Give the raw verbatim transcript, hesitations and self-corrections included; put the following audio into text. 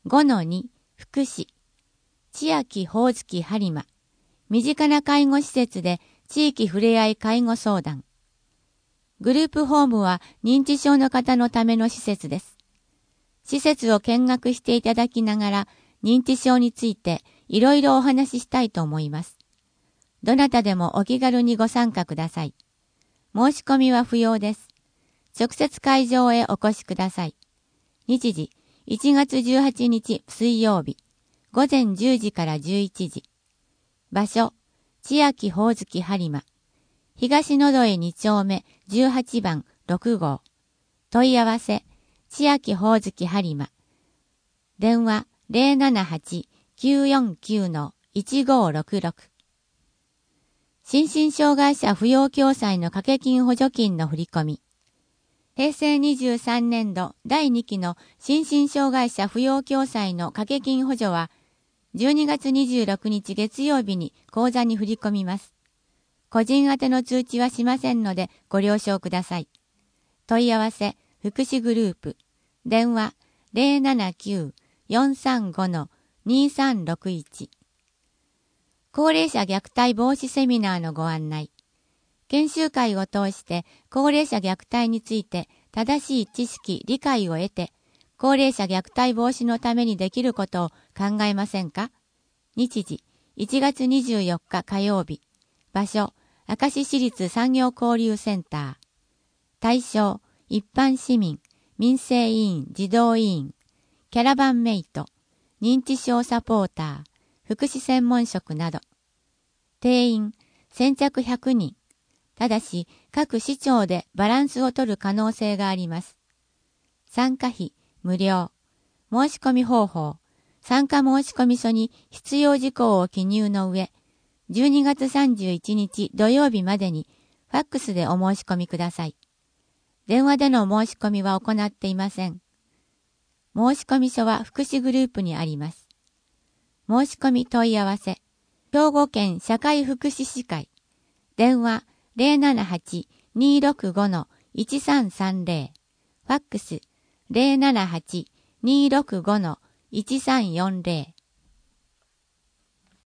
ごのに 福祉、千秋ほおずき播磨、身近な介護施設で地域ふれあい介護相談。グループホームは認知症の方のための施設です。施設を見学していただきながら認知症についていろいろお話ししたいと思います。どなたでもお気軽にご参加ください。申し込みは不要です。直接会場へお越しください。日時、いちがつじゅうはちにち水曜日、ごぜんじゅうじからじゅういちじ。場所、千秋ほおずき播磨、東のどえにちょうめじゅうはちばんろくごう。問い合わせ、千秋ほおずき播磨。電話 ゼロななはち きゅうよんきゅう いちごろくろく。心身障害者扶養共済の掛け金補助金の振り込み。へいせいにじゅうさんねんどだいにきの心身障害者扶養共済の掛け金補助はじゅうにがつにじゅうろくにち月曜日に口座に振り込みます。個人宛ての通知はしませんのでご了承ください。問い合わせ、福祉グループ、電話 ゼロななきゅう よんさんご にさんろくいち。高齢者虐待防止セミナーのご案内。研修会を通して高齢者虐待について正しい知識、理解を得て、高齢者虐待防止のためにできることを考えませんか？日時、いちがつにじゅうよっか火曜日。場所、明石市立産業交流センター。対象、一般市民、民生委員、児童委員、キャラバンメイト、認知症サポーター、福祉専門職など。定員、先着ひゃくにん。ただし、各市町でバランスを取る可能性があります。参加費、無料。申し込み方法。参加申込書に必要事項を記入の上、じゅうにがつさんじゅういちにち土曜日までにファックスでお申し込みください。電話での申し込みは行っていません。申込書は福祉グループにあります。申し込み問い合わせ。兵庫県社会福祉士会。電話 ゼロななはち にろくご いちさんさんぜろ。ファックス ゼロななはち にろくご いちさんよんぜろ。